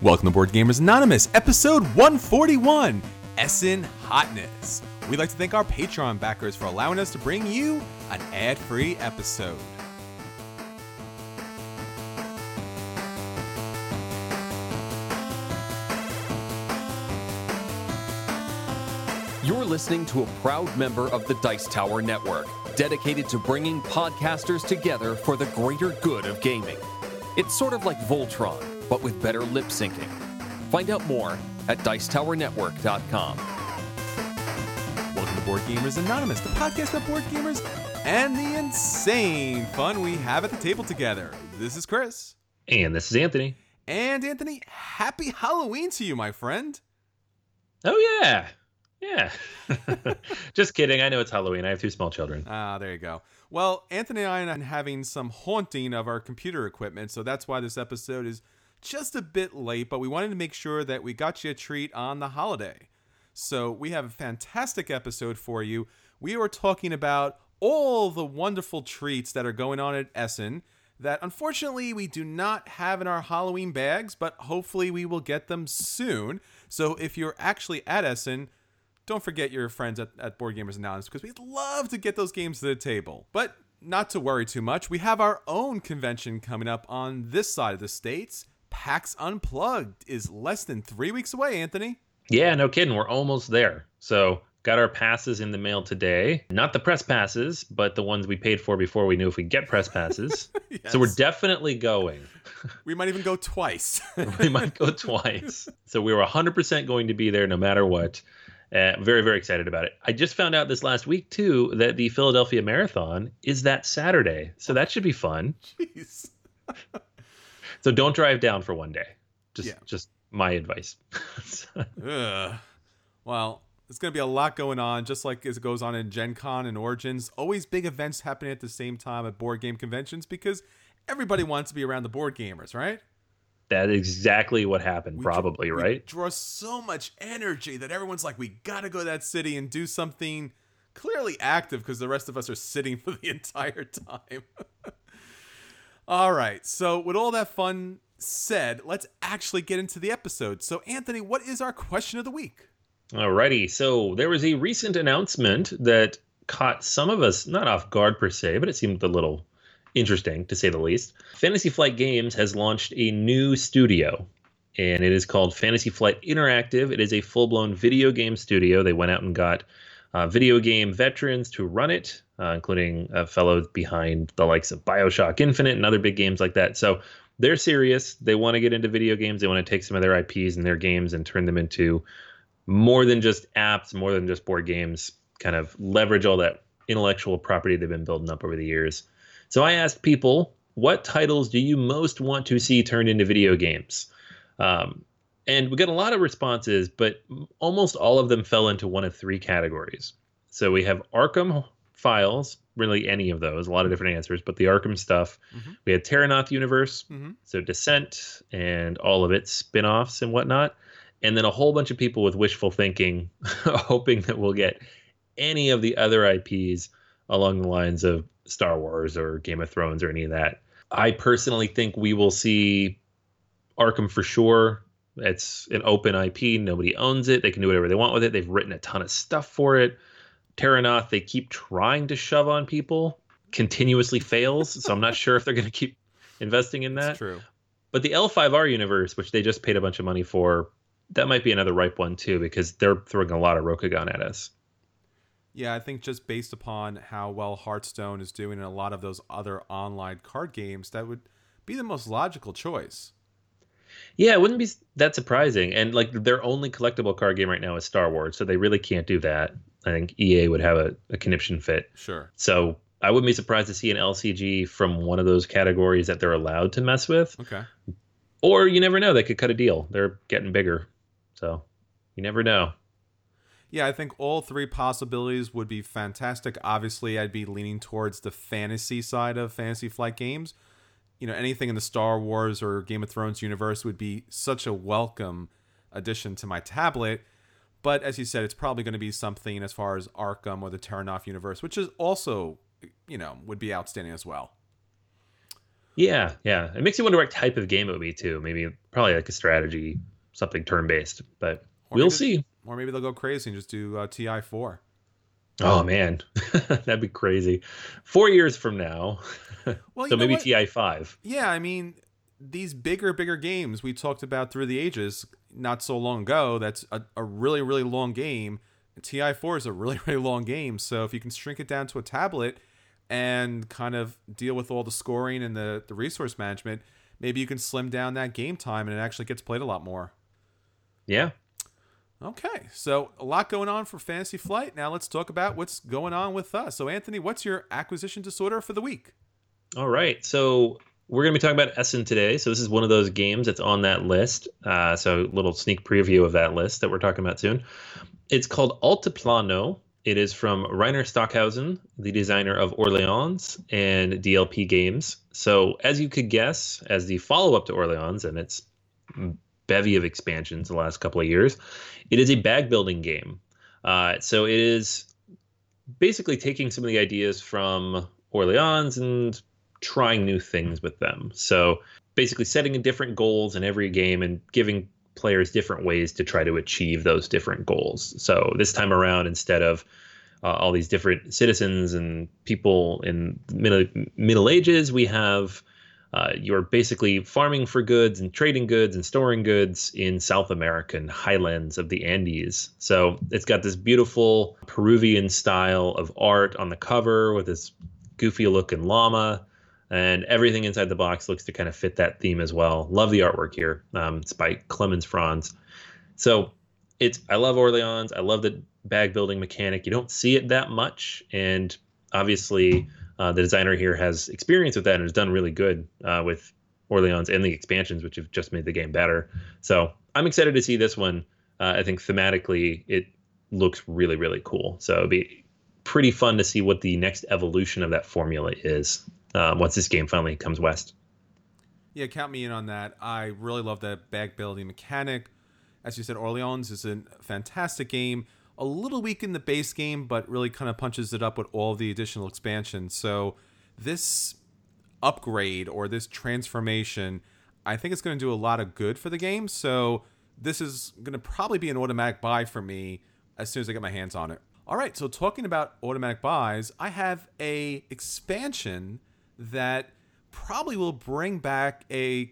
Welcome to Board Gamers Anonymous, episode 141, Essen Hotness. We'd like to thank our Patreon backers for allowing us to bring you an ad-free episode. You're listening to a proud member of the Dice Tower Network, dedicated to bringing podcasters together for the greater good of gaming. It's sort of like Voltron, but with better lip syncing. Find out more at Dicetowernetwork.com. Welcome to Board Gamers Anonymous, the podcast about board gamers and the insane fun we have at the table together. This is Chris. And this is Anthony. And Anthony, happy Halloween to you, my friend. Oh, yeah. Yeah. Just kidding. I know it's Halloween. I have two small children. Ah, there you go. Well, Anthony and I are having some haunting of our computer equipment, so that's why this episode is just a bit late, but we wanted to make sure that we got you a treat on the holiday. So we have a fantastic episode for you. We were talking about all the wonderful treats that are going on at Essen that unfortunately we do not have in our Halloween bags, but hopefully we will get them soon. So if you're actually at Essen, don't forget your friends at Board Gamers Anonymous, because we'd love to get those games to the table. But not to worry too much, we have our own convention coming up on this side of the States. PAX Unplugged is less than 3 weeks away, Anthony. Yeah, no kidding. We're almost there. So got our passes in the mail today. Not the press passes, but the ones we paid for before we knew if we get press passes. Yes. So we're definitely going. We might even go twice. We might go twice. So we were 100% going to be there no matter what. Very, very excited about it. I just found out this last week, too, that the Philadelphia Marathon is that Saturday. So that should be fun. Jeez. So don't drive down for one day. Just my advice. Well, there's going to be a lot going on, just like as it goes on in Gen Con and Origins. Always big events happening at the same time at board game conventions because everybody wants to be around the board gamers, right? That is exactly what happened, right? We draw so much energy that everyone's like, we got to go to that city and do something clearly active because the rest of us are sitting for the entire time. All right. So with all that fun said, let's actually get into the episode. So, Anthony, what is our question of the week? Alrighty. So there was a recent announcement that caught some of us not off guard per se, but it seemed a little interesting, to say the least. Fantasy Flight Games has launched a new studio, and it is called Fantasy Flight Interactive. It is a full-blown video game studio. They went out and got video game veterans to run it, including a fellow behind the likes of BioShock Infinite and other big games like that. So they're serious. They want to get into video games. They want to take some of their IPs and their games and turn them into more than just apps, more than just board games, kind of leverage all that intellectual property they've been building up over the years. So I asked people, what titles do you most want to see turned into video games? And we got a lot of responses, but almost all of them fell into one of three categories. So we have Arkham Files, really any of those, a lot of different answers, but the Arkham stuff. Mm-hmm. We had Terranoth Universe, so Descent and all of its spin-offs and whatnot. And then a whole bunch of people with wishful thinking, hoping that we'll get any of the other IPs along the lines of Star Wars or Game of Thrones or any of that. I personally think we will see Arkham for sure. It's an open IP. Nobody owns it. They can do whatever they want with it. They've written a ton of stuff for it. Terranoth, they keep trying to shove on people. Continuously fails. So I'm not sure if they're going to keep investing in that. That's true. But the L5R universe, which they just paid a bunch of money for, that might be another ripe one too, because they're throwing a lot of Rokugan at us. Yeah, I think just based upon how well Hearthstone is doing and a lot of those other online card games, that would be the most logical choice. Yeah, it wouldn't be that surprising. And like their only collectible card game right now is Star Wars, so they really can't do that. I think EA would have a conniption fit. Sure. So I wouldn't be surprised to see an LCG from one of those categories that they're allowed to mess with. Okay. Or you never know, they could cut a deal. They're getting bigger. So you never know. Yeah, I think all three possibilities would be fantastic. Obviously, I'd be leaning towards the fantasy side of Fantasy Flight Games. You know, anything in the Star Wars or Game of Thrones universe would be such a welcome addition to my tablet. But as you said, it's probably going to be something as far as Arkham or the Terranoth universe, which is also, you know, would be outstanding as well. Yeah, yeah. It makes you wonder what type of game it would be too. Maybe probably like a strategy, something turn-based, but Or we'll maybe, see. or maybe they'll go crazy and just do TI4. Oh man, that'd be crazy. 4 years from now, Well, you so know maybe what? TI 5. Yeah, I mean, these bigger games we talked about through the ages not so long ago, that's a really, really long game. TI4 is a really, really long game. So if you can shrink it down to a tablet and kind of deal with all the scoring and the resource management, maybe you can slim down that game time and it actually gets played a lot more. Yeah. Okay, so a lot going on for Fantasy Flight. Now let's talk about what's going on with us. So Anthony, what's your acquisition disorder for the week? All right. So we're going to be talking about Essen today. So this is one of those games that's on that list. So a little sneak preview of that list that we're talking about soon. It's called Altiplano. It is from Rainer Stockhausen, the designer of Orleans and DLP Games. So as you could guess, as the follow-up to Orleans and its bevy of expansions the last couple of years, it is a bag building game. So it is basically taking some of the ideas from Orleans and trying new things with them. So basically setting different goals in every game and giving players different ways to try to achieve those different goals. So this time around, instead of all these different citizens and people in Middle Ages, we have you're basically farming for goods and trading goods and storing goods in South American highlands of the Andes. So it's got this beautiful Peruvian style of art on the cover with this goofy looking llama, and everything inside the box looks to kind of fit that theme as well. Love the artwork here. It's by Clemens Franz. So I love Orleans. I love the bag building mechanic. You don't see it that much, and obviously the designer here has experience with that and has done really good with Orleans and the expansions, which have just made the game better. So I'm excited to see this one. I think thematically it looks really, really cool. So it'd be pretty fun to see what the next evolution of that formula is once this game finally comes west. Yeah, count me in on that. I really love that bag building mechanic. As you said, Orleans is a fantastic game. A little weak in the base game, but really kind of punches it up with all the additional expansions. So this upgrade or this transformation, I think it's going to do a lot of good for the game. So this is going to probably be an automatic buy for me as soon as I get my hands on it. All right, so talking about automatic buys, I have a expansion that probably will bring back a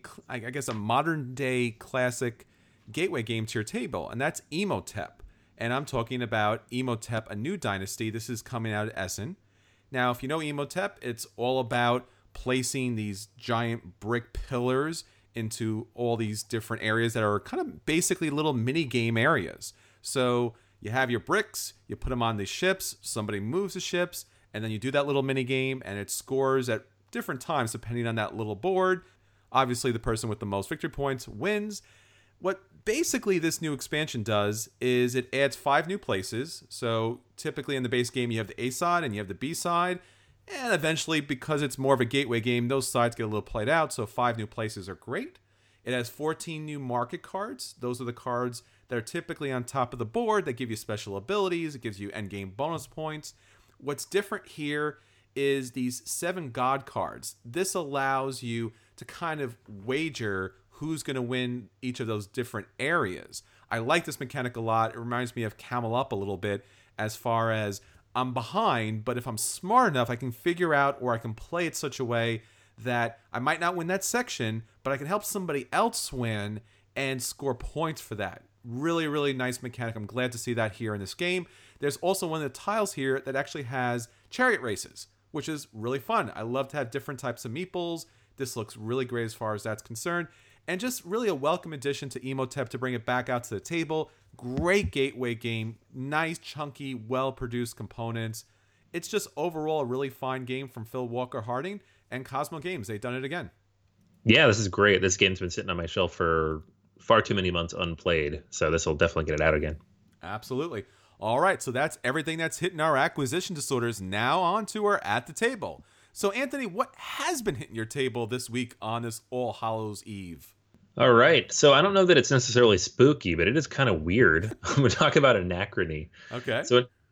modern day classic gateway game to your table, and that's Emotep. And I'm talking about Emotep, A New Dynasty. This is coming out of Essen. Now, if you know Emotep, it's all about placing these giant brick pillars into all these different areas that are kind of basically little mini game areas. So you have your bricks, you put them on the ships, somebody moves the ships, and then you do that little mini game, and it scores at different times depending on that little board. Obviously, the person with the most victory points wins. What basically this new expansion does is it adds 5 new places. So typically in the base game, you have the A side and you have the B side. And eventually, because it's more of a gateway game, those sides get a little played out. So 5 new places are great. It has 14 new market cards. Those are the cards that are typically on top of the board that give you special abilities. It gives you endgame bonus points. What's different here is these 7 god cards. This allows you to kind of wager who's going to win each of those different areas. I like this mechanic a lot. It reminds me of Camel Up a little bit as far as I'm behind, but if I'm smart enough, I can figure out or I can play it such a way that I might not win that section, but I can help somebody else win and score points for that. Really, really nice mechanic. I'm glad to see that here in this game. There's also one of the tiles here that actually has chariot races, which is really fun. I love to have different types of meeples. This looks really great as far as that's concerned. And just really a welcome addition to Emotep to bring it back out to the table. Great gateway game. Nice, chunky, well-produced components. It's just overall a really fine game from Phil Walker Harding and Cosmo Games. They've done it again. Yeah, this is great. This game's been sitting on my shelf for far too many months unplayed. So this will definitely get it out again. Absolutely. All right, so that's everything that's hitting our acquisition disorders. Now on to our At the Table. So, Anthony, what has been hitting your table this week on this All Hallows Eve? All right. So I don't know that it's necessarily spooky, but it is kind of weird. I'm going to talk about Anachrony. Okay. So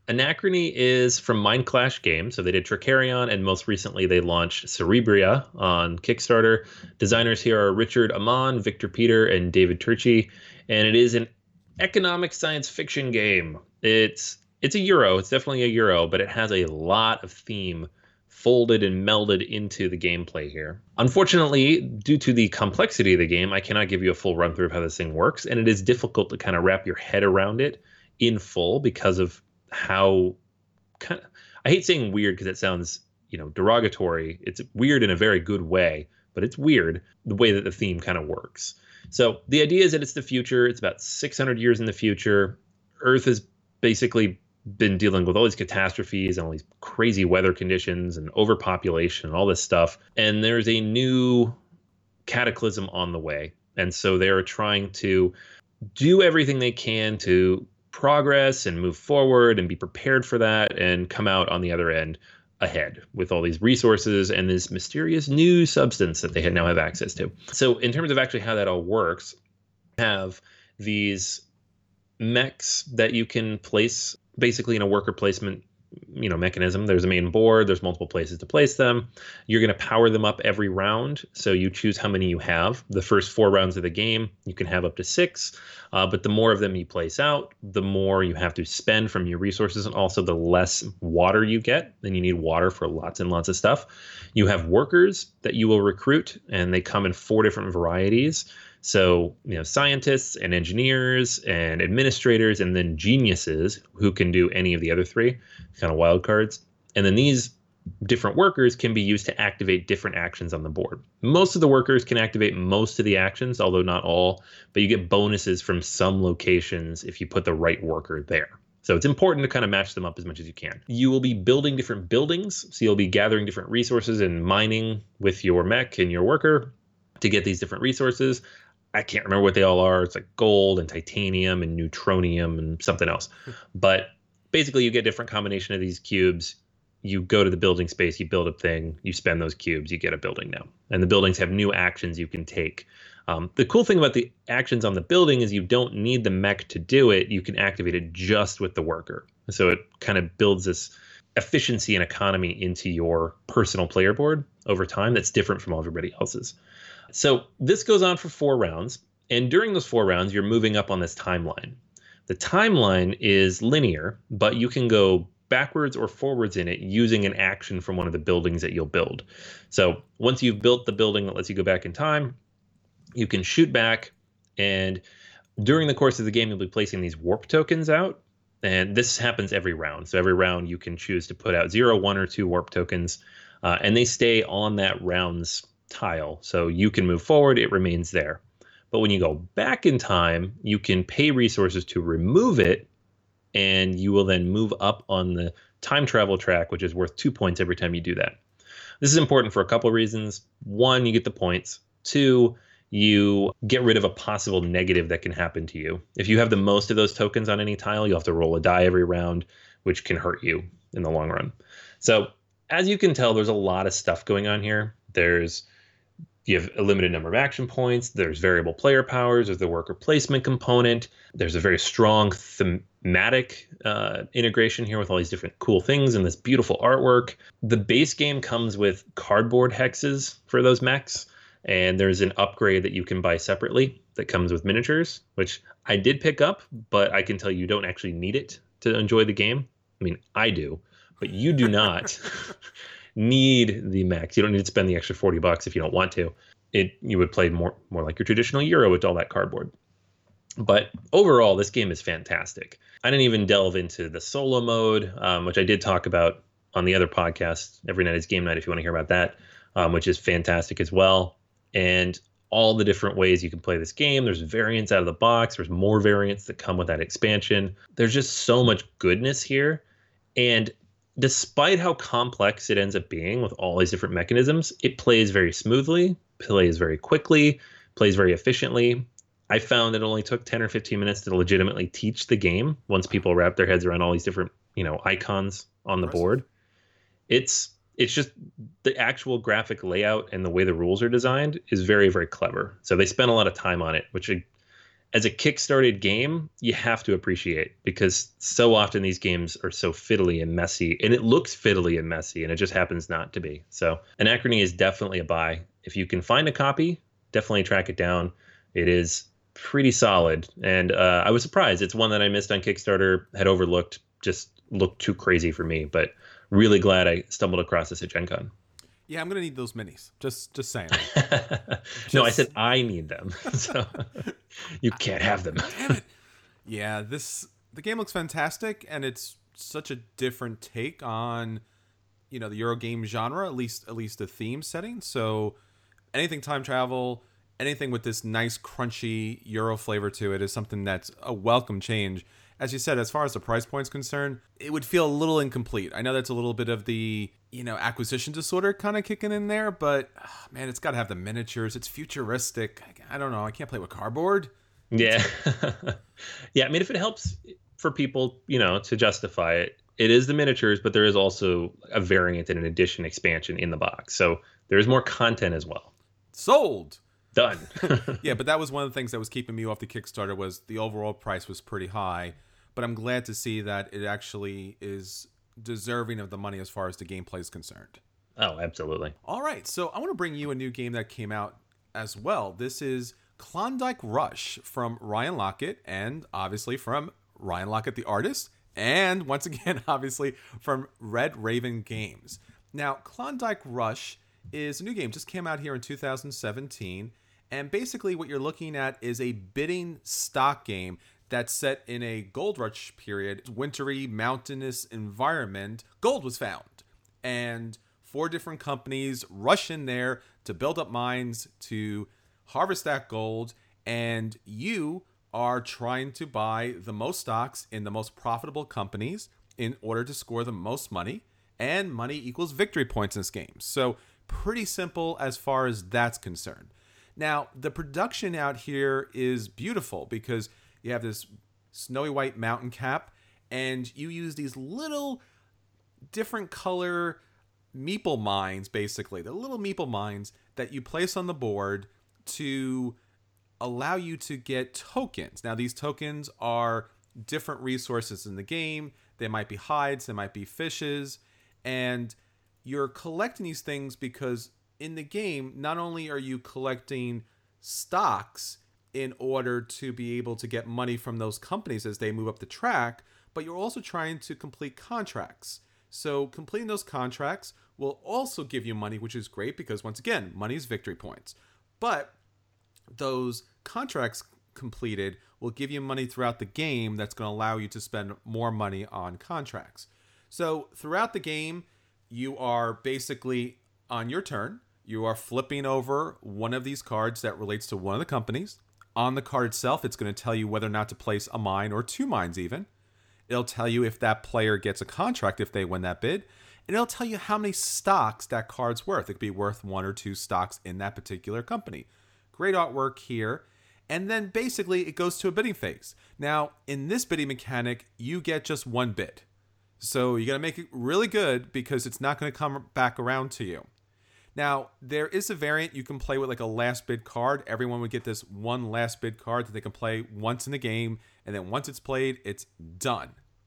Anachrony is from Mind Clash Games. So they did Tricarion, and most recently they launched Cerebria on Kickstarter. Designers here are Richard Amon, Victor Peter, and David Turchi. And it is an economic science fiction game. It's a Euro. It's definitely a Euro, but it has a lot of theme folded and melded into the gameplay here. Unfortunately, due to the complexity of the game, I cannot give you a full run through of how this thing works, and it is difficult to kind of wrap your head around it in full because of how I hate saying weird because it sounds, derogatory. It's weird in a very good way, but it's weird the way that the theme kind of works. So the idea is that it's the future. It's about 600 years in the future. Earth has basically been dealing with all these catastrophes and all these crazy weather conditions and overpopulation and all this stuff. And there's a new cataclysm on the way. And so they're trying to do everything they can to progress and move forward and be prepared for that and come out on the other end ahead with all these resources and this mysterious new substance that they now have access to. So in terms of actually how that all works, you have these mechs that you can place basically in a worker placement mechanism. There's a main board, there's multiple places to place them. You're going to power them up every round, so you choose how many you have. The first 4 rounds of the game you can have up to 6, but the more of them you place out, the more you have to spend from your resources, and also the less water you get. Then you need water for lots and lots of stuff. You have workers that you will recruit, and they come in 4 different varieties. So, scientists and engineers and administrators, and then geniuses who can do any of the other 3 kind of wild cards. And then these different workers can be used to activate different actions on the board. Most of the workers can activate most of the actions, although not all, but you get bonuses from some locations if you put the right worker there. So it's important to kind of match them up as much as you can. You will be building different buildings. So you'll be gathering different resources and mining with your mech and your worker to get these different resources. I can't remember what they all are. It's like gold and titanium and neutronium and something else. But basically, you get a different combination of these cubes. You go to the building space, you build a thing, you spend those cubes, you get a building now. And the buildings have new actions you can take. The cool thing about the actions on the building is you don't need the mech to do it. You can activate it just with the worker. So it kind of builds this efficiency and economy into your personal player board over time that's different from everybody else's. So this goes on for 4 rounds, and during those 4 rounds, you're moving up on this timeline. The timeline is linear, but you can go backwards or forwards in it using an action from one of the buildings that you'll build. So once you've built the building that lets you go back in time, you can shoot back, and during the course of the game, you'll be placing these warp tokens out, and this happens every round. So every round, you can choose to put out 0, 1, or 2 warp tokens, and they stay on that round's tile. So you can move forward, it remains there. But when you go back in time, you can pay resources to remove it, and you will then move up on the time travel track, which is worth 2 points every time you do that. This is important for a couple of reasons. 1, you get the points. 2, you get rid of a possible negative that can happen to you. If you have the most of those tokens on any tile, you'll have to roll a die every round, which can hurt you in the long run. So as you can tell, there's a lot of stuff going on here. You have a limited number of action points. There's variable player powers. There's the worker placement component. There's a very strong thematic integration here with all these different cool things and this beautiful artwork. The base game comes with cardboard hexes for those mechs, and there's an upgrade that you can buy separately that comes with miniatures, which I did pick up, but I can tell you don't actually need it to enjoy the game. I mean, I do, but you do not. Need the mechs. You don't need to spend the extra $40 if you don't want to. You would play more like your traditional Euro with all that cardboard. But overall, this game is fantastic. I didn't even delve into the solo mode, which I did talk about on the other podcast, Every Night is Game Night, if you want to hear about that, which is fantastic as well. And all the different ways you can play this game. There's variants out of the box. There's more variants that come with that expansion. There's just so much goodness here. And despite how complex it ends up being with all these different mechanisms, it plays very smoothly, plays very quickly, plays very efficiently. I found it only took 10 or 15 minutes to legitimately teach the game once people wrap their heads around all these different, icons on the board. It's just the actual graphic layout and the way the rules are designed is very, very clever. So they spent a lot of time on it, which as a kickstarted game, you have to appreciate, because so often these games are so fiddly and messy, and it looks fiddly and messy, and it just happens not to be. So Anachrony is definitely a buy. If you can find a copy, definitely track it down. It is pretty solid, and I was surprised. It's one that I missed on Kickstarter, had overlooked, just looked too crazy for me, but really glad I stumbled across this at Gen Con. Yeah, I'm gonna need those minis. Just saying. No, I said I need them. So you can't have them. Damn it. Yeah, the game looks fantastic, and it's such a different take on, the Eurogame genre, at least the theme setting. So anything time travel, anything with this nice crunchy Euro flavor to it is something that's a welcome change. As you said, as far as the price point's concerned, it would feel a little incomplete. I know that's a little bit of the, acquisition disorder kind of kicking in there, but man, it's got to have the miniatures. It's futuristic. I don't know. I can't play with cardboard. Yeah. Yeah. I mean, if it helps for people, to justify it, it is the miniatures, but there is also a variant and an edition expansion in the box. So there's more content as well. Sold. Done. Yeah, but that was one of the things that was keeping me off the Kickstarter, was the overall price was pretty high. But I'm glad to see that it actually is deserving of the money as far as the gameplay is concerned. Oh, absolutely. All right, so I want to bring you a new game that came out as well. This is Klondike Rush from Ryan Lockett, and obviously from Ryan Lockett, the artist, and once again, obviously, from Red Raven Games. Now, Klondike Rush is a new game, just came out here in 2017, and basically what you're looking at is a bidding stock game that's set in a gold rush period, wintry, mountainous environment. Gold was found, and 4 different companies rush in there to build up mines to harvest that gold, and you are trying to buy the most stocks in the most profitable companies in order to score the most money, and money equals victory points in this game. So pretty simple as far as that's concerned. Now, the production out here is beautiful because you have this snowy white mountain cap, and you use these little different color meeple mines, basically. The little meeple mines that you place on the board to allow you to get tokens. Now, these tokens are different resources in the game. They might be hides, they might be fishes, and you're collecting these things because in the game, not only are you collecting stocks in order to be able to get money from those companies as they move up the track, but you're also trying to complete contracts. So completing those contracts will also give you money, which is great because, once again, money is victory points. But those contracts completed will give you money throughout the game that's going to allow you to spend more money on contracts. So throughout the game, you are basically, on your turn, you are flipping over one of these cards that relates to one of the companies. On the card itself, it's going to tell you whether or not to place a mine, or 2 mines even. It'll tell you if that player gets a contract if they win that bid. And it'll tell you how many stocks that card's worth. It could be worth 1 or 2 stocks in that particular company. Great artwork here. And then basically it goes to a bidding phase. Now, in this bidding mechanic, you get just 1 bid. So you got to make it really good because it's not going to come back around to you. Now, there is a variant you can play with, like a last bid card. Everyone would get this 1 last bid card that they can play once in the game, and then once it's played, it's done.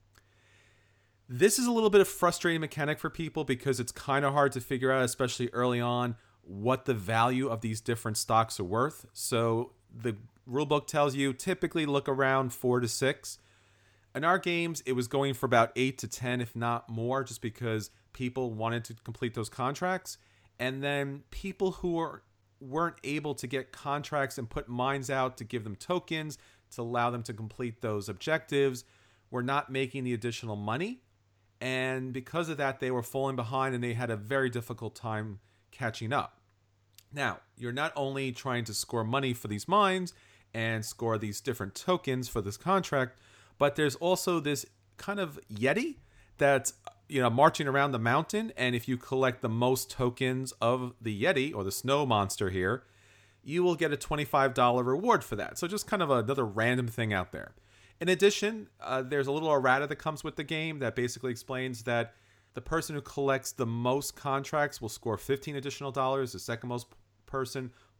This is a little bit of frustrating mechanic for people because it's kind of hard to figure out, especially early on, what the value of these different stocks are worth. So the rulebook tells you typically look around 4 to 6. In our games, it was going for about 8 to 10, if not more, just because people wanted to complete those contracts. And then people who weren't able to get contracts and put mines out to give them tokens to allow them to complete those objectives were not making the additional money. And because of that, they were falling behind and they had a very difficult time catching up. Now, you're not only trying to score money for these mines and score these different tokens for this contract, but there's also this kind of Yeti that's marching around the mountain, and if you collect the most tokens of the Yeti, or the snow monster here, you will get a $25 reward for that. So just kind of another random thing out there. In addition, there's a little errata that comes with the game that basically explains that the person who collects the most contracts will score $15 additional. The second most person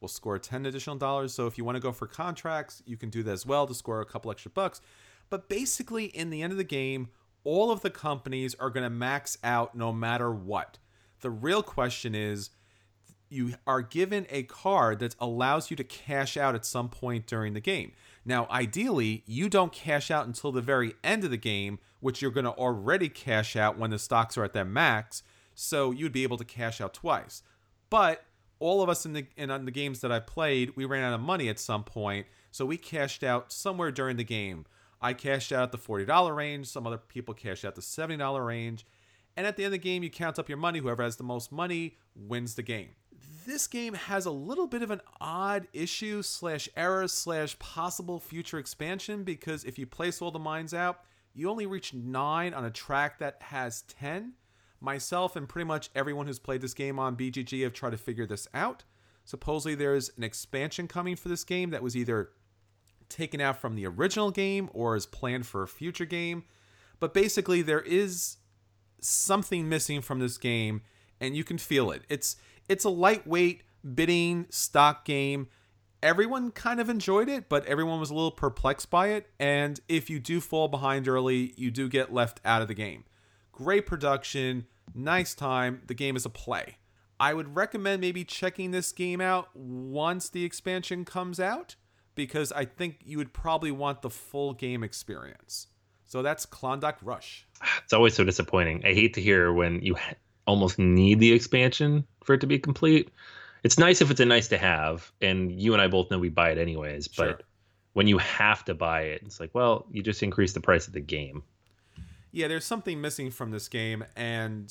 will score $10 additional. So if you want to go for contracts, you can do that as well to score a couple extra bucks. But basically, in the end of the game, all of the companies are going to max out no matter what. The real question is, you are given a card that allows you to cash out at some point during the game. Now, ideally, you don't cash out until the very end of the game, which you're going to already cash out when the stocks are at their max, so you'd be able to cash out twice. But all of us on the games that I played, we ran out of money at some point, so we cashed out somewhere during the game. I cashed out at the $40 range, some other people cashed out the $70 range, and at the end of the game, you count up your money. Whoever has the most money wins the game. This game has a little bit of an odd issue / error / possible future expansion, because if you place all the mines out, you only reach 9 on a track that has 10. Myself and pretty much everyone who's played this game on BGG have tried to figure this out. Supposedly there's an expansion coming for this game that was either taken out from the original game or is planned for a future game. But basically there is something missing from this game, and you can feel it. It's a lightweight bidding stock game. Everyone kind of enjoyed it, but everyone was a little perplexed by it. And if you do fall behind early, you do get left out of the game. Great production, nice time. The game is a play. I would recommend maybe checking this game out once the expansion comes out, because I think you would probably want the full game experience. So that's Klondike Rush. It's always so disappointing. I hate to hear when you almost need the expansion for it to be complete. It's nice if it's a nice to have, and you and I both know we buy it anyways, but Sure. When you have to buy it, it's like, well, you just increase the price of the game. Yeah, there's something missing from this game, and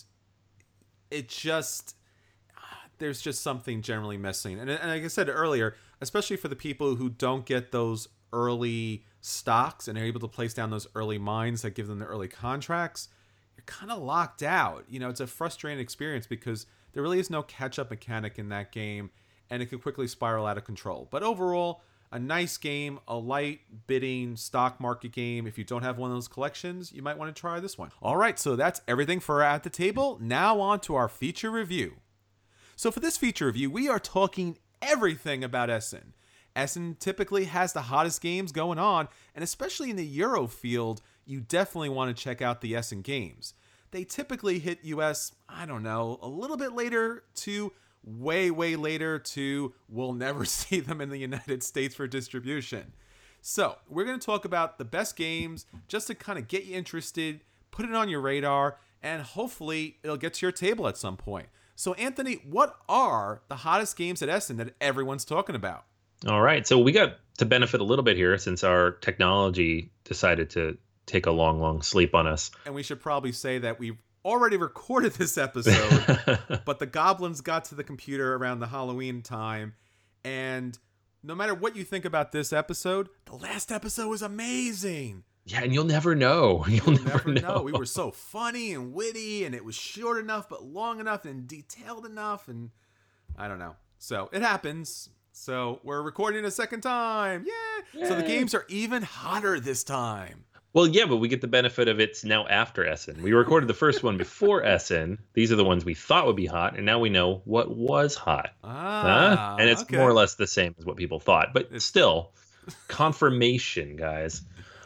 there's just something generally missing. And like I said earlier, especially for the people who don't get those early stocks and are able to place down those early mines that give them the early contracts, you're kind of locked out. It's a frustrating experience because there really is no catch-up mechanic in that game, and it can quickly spiral out of control. But overall, a nice game, a light bidding stock market game. If you don't have one of those collections, you might want to try this one. All right, so that's everything for At the Table. Now on to our feature review. So for this feature review, we are talking everything about Essen. Essen typically has the hottest games going on, and especially in the Euro field, you definitely want to check out the Essen games. They typically hit US, a little bit later to way later to we'll never see them in the United States for distribution. So we're going to talk about the best games just to kind of get you interested, put it on your radar, and hopefully it'll get to your table at some point. So Anthony, what are the hottest games at Essen that everyone's talking about? All right. So we got to benefit a little bit here since our technology decided to take a long sleep on us. And we should probably say that we already recorded this episode, but the goblins got to the computer around the Halloween time. And no matter what you think about this episode, the last episode was amazing. Yeah, and you'll never know. You'll never know. We were so funny and witty, and it was short enough, but long enough and detailed enough. And I don't know. So it happens. So we're recording a second time. Yeah. So the games are even hotter this time. Well, yeah, but we get the benefit of it's now after Essen. We recorded the first one before Essen. These are the ones we thought would be hot, and now we know what was hot. And it's more or less the same as what people thought, but still, confirmation, guys.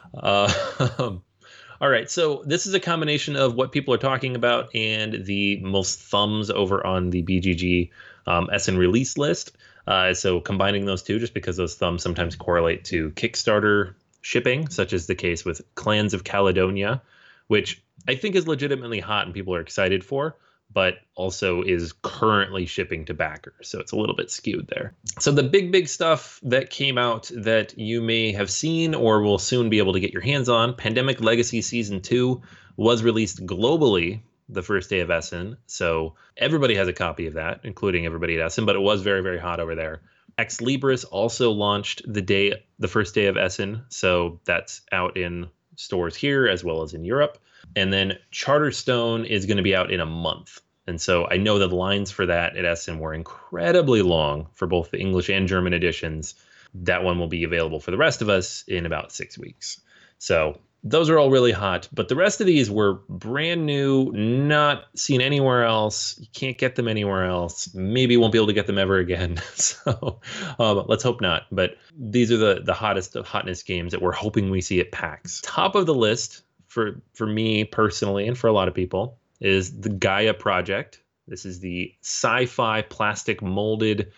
All right, so this is a combination of what people are talking about and the most thumbs over on the BGG Essen release list. So combining those two, just because those thumbs sometimes correlate to Kickstarter shipping, such as the case with Clans of Caledonia, which I think is legitimately hot and people are excited for, but also is currently shipping to backers. So it's a little bit skewed there. So the big stuff that came out that you may have seen or will soon be able to get your hands on, Pandemic Legacy Season 2 was released globally the first day of Essen. So everybody has a copy of that, including everybody at Essen, but it was very hot over there. Ex Libris also launched the first day of Essen, so that's out in stores here as well as in Europe. And then Charterstone is going to be out in a month. And so I know the lines for that at Essen were incredibly long for both the English and German editions. That one will be available for the rest of us in about 6 weeks. So those are all really hot, but the rest of these were brand new, not seen anywhere else. You can't get them anywhere else. Maybe you won't be able to get them ever again. So let's hope not. But these are the hottest of hotness games that we're hoping we see at PAX. Top of the list for me personally, and for a lot of people, is the Gaia Project. This is the sci-fi plastic molded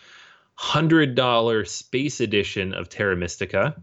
$100 space edition of Terra Mystica.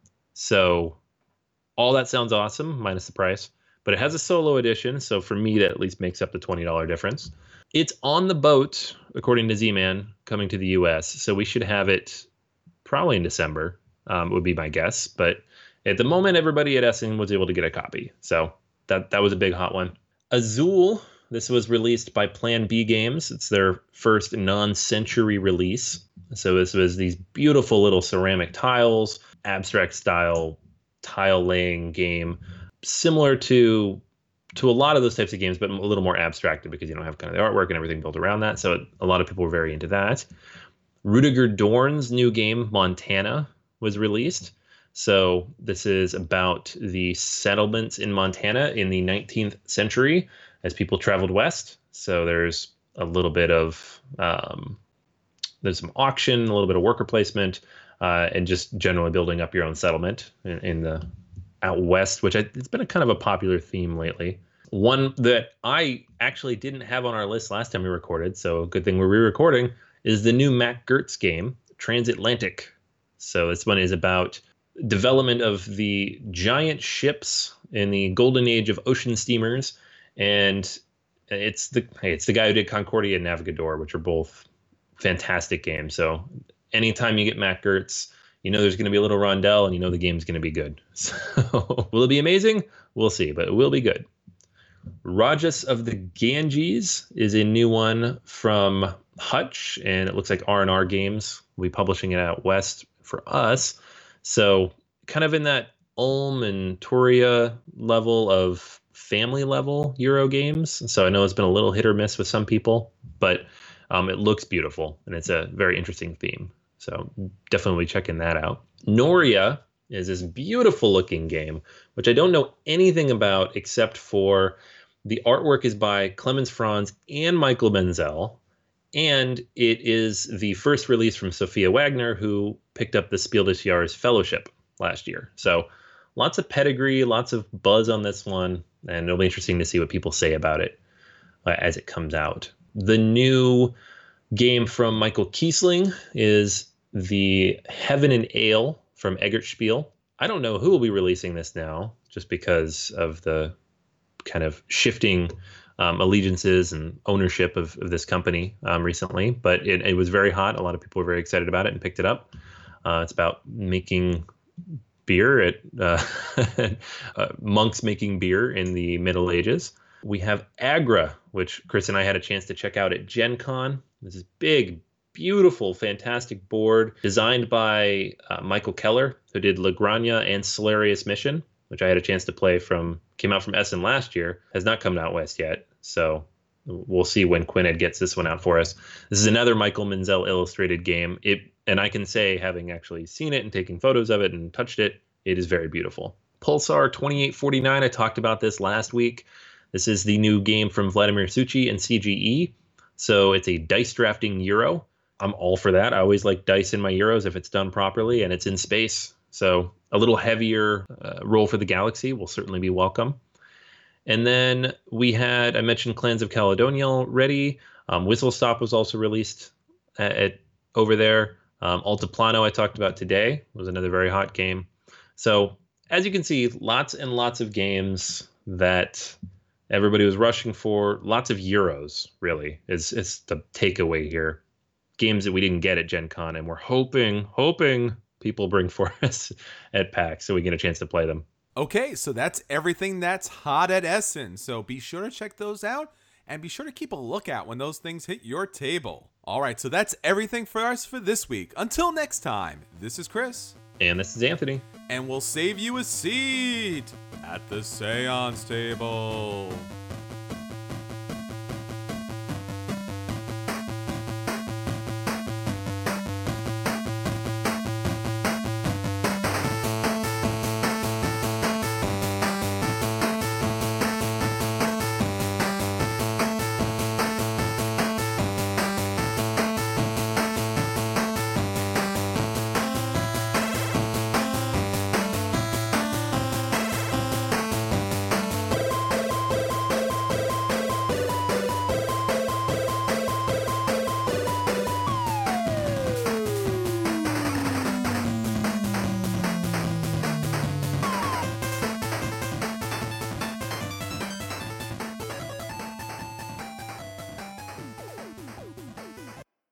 So all that sounds awesome, minus the price. But it has a solo edition, so for me, that at least makes up the $20 difference. It's on the boat, according to Z-Man, coming to the US. So we should have it probably in December, would be my guess. But at the moment, everybody at Essen was able to get a copy. So that was a big hot one. Azul, this was released by Plan B Games. It's their first non-century release. So this was these beautiful little ceramic tiles, abstract style tile laying game, similar to a lot of those types of games, but a little more abstracted because you don't have kind of the artwork and everything built around that. So a lot of people were very into that. Rudiger Dorn's new game, Montana, was released. So this is about the settlements in Montana in the 19th century as people traveled west. So there's a little bit of there's some auction, a little bit of worker placement, and just generally building up your own settlement in the out west, which it's been a kind of a popular theme lately. One that I actually didn't have on our list last time we recorded, so good thing we're re-recording, is the new Mac Gerdts game, Transatlantic. So this one is about development of the giant ships in the golden age of ocean steamers, and it's the guy who did Concordia and Navigador, which are both fantastic games. So anytime you get Mac Gerdts, you know there's going to be a little rondel, and you know the game's going to be good. So will it be amazing? We'll see, but it will be good. Rajas of the Ganges is a new one from Hutch, and it looks like R&R Games will be publishing it out west for us. So kind of in that Ulm and Turia level of family level Euro games. So I know it's been a little hit or miss with some people, but it looks beautiful, and it's a very interesting theme. So definitely checking that out. Noria is this beautiful looking game, which I don't know anything about except for the artwork is by Clemens Franz and Michael Menzel. And it is the first release from Sophia Wagner, who picked up the Spiel des Jahres Fellowship last year. So lots of pedigree, lots of buzz on this one, and it'll be interesting to see what people say about it as it comes out. The new game from Michael Kiesling is the Heaven and Ale from Eggertspiel. I don't know who will be releasing this now, just because of the kind of shifting allegiances and ownership of this company recently. But it was very hot. A lot of people were very excited about it and picked it up. It's about making beer at monks making beer in the Middle Ages. We have Agra, which Chris and I had a chance to check out at Gen Con. This is big, beautiful, fantastic board designed by Michael Keller, who did La Granja and Solarius Mission, which I had a chance to play came out from Essen last year, has not come out west yet. So we'll see when Quined gets this one out for us. This is another Michael Menzel illustrated game. And I can say, having actually seen it and taken photos of it and touched it, it is very beautiful. Pulsar 2849, I talked about this last week. This is the new game from Vladimir Suchy and CGE. So it's a dice drafting Euro. I'm all for that. I always like dice in my Euros if it's done properly, and it's in space. So a little heavier roll for the galaxy will certainly be welcome. And then I mentioned Clans of Caledonia already. Whistle Stop was also released over there. Altiplano I talked about today was another very hot game. So as you can see, lots and lots of games that everybody was rushing for. Lots of Euros, really, is the takeaway here. Games that we didn't get at Gen Con, and we're hoping people bring for us at PAX so we get a chance to play them. Okay, so that's everything that's hot at Essen. So be sure to check those out, and be sure to keep a lookout when those things hit your table. All right, so that's everything for us for this week. Until next time, this is Chris. And this is Anthony. And we'll save you a seat at the seance table.